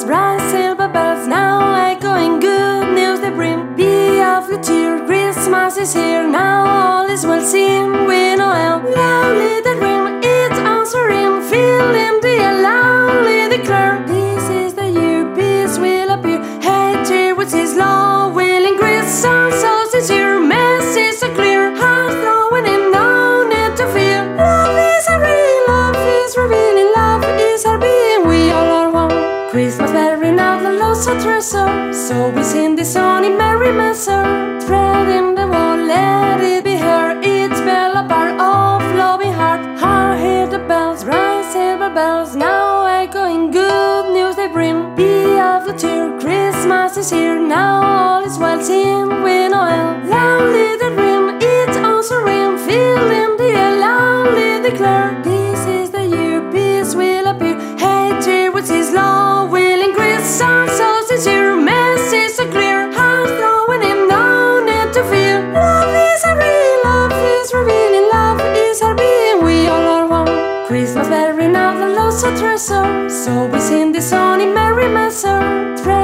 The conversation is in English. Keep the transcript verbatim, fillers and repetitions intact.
bells, bright silver bells. Now I going good news they bring. Be of good cheer, Christmas is here. Now all is well seen. We know how lovely the dream. It's answering, feeling the air, loudly declare. This is the year peace will appear. Hey, cheer with his love will increase. So so sincere, message so clear. Heart throwing in, no need to fear. Love is a real, love is revealing. Love is our being, we all are one. Christmas bearing out the lost of treasure. So we sing this song in merry measure. Spreading the wall, let it be heard. It's bell a bar of loving heart. Heart hear the bells, bright silver bells. Now echoing good news they bring. Be of good cheer, Christmas is here. Now all is well seen. We know how loudly the dream. It's answering, feeling the air, loudly declare. This is the year peace will appear. Hey, cheer with his love will increase. So so sincere, message so clear. Heart throwing in, no need to fear. Love is a real, love is revealing. Love is our being, we all are one. Christmas bearing out the lost of treasure. So we sing this song in merry measure.